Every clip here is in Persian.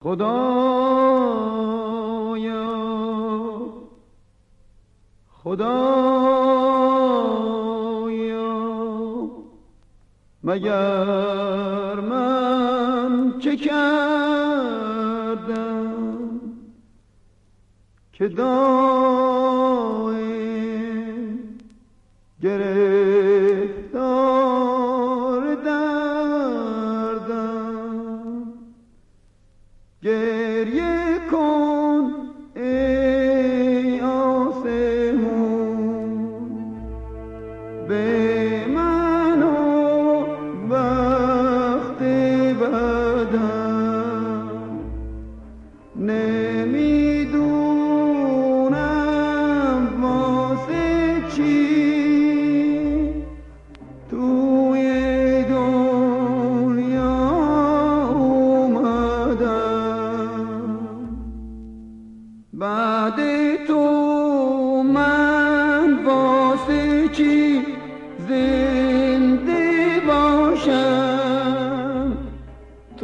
خدایا خدایا مگر من چه کردم که دائم گرفتار دردم. گریه کن ای آسمون به من و بخت بدم. نمیدونم واسه چی توی دنیا اومدم. بعد تو من واسه چی زنده باشم؟ تو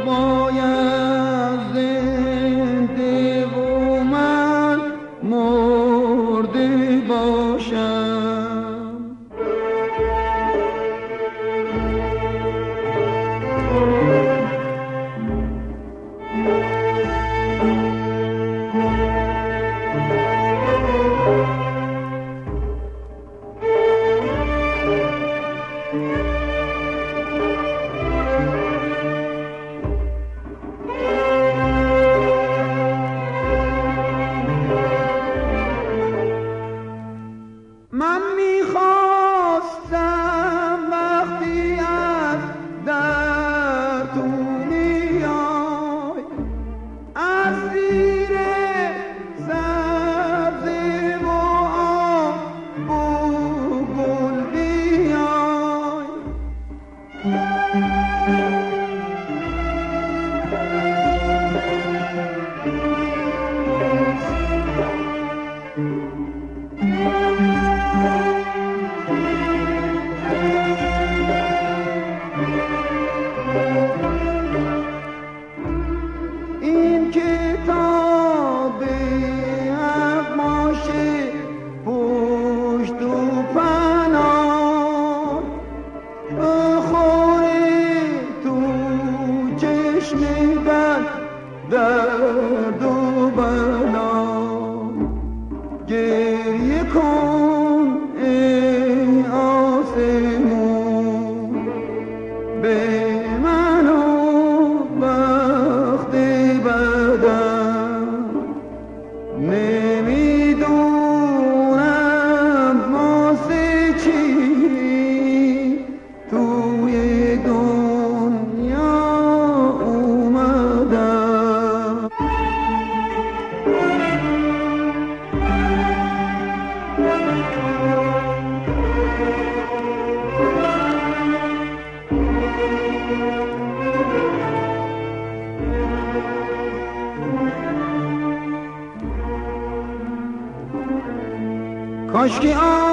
باید زنده و من مرده باشم. من میخواستم وقتی از در تو میای از زیر سبزه و آب و گل بیای. این کتاب حقماشه پشت و پناه بخوره تو چشم بد درد و بلا. گریه کن ای آسمون به من و بخت بدم. نمیدونم واسه چی توی دنیا اومدم. کاشکی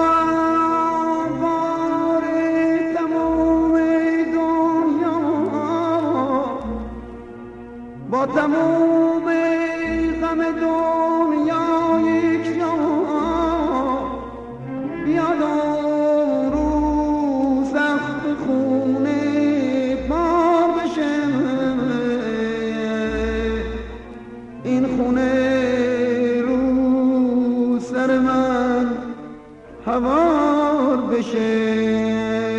آوار تموم دنیا با تموم غم دنیا یک جا بیاد رو سخت خونه بار بشه. این خونه رو سر من هوار بشه.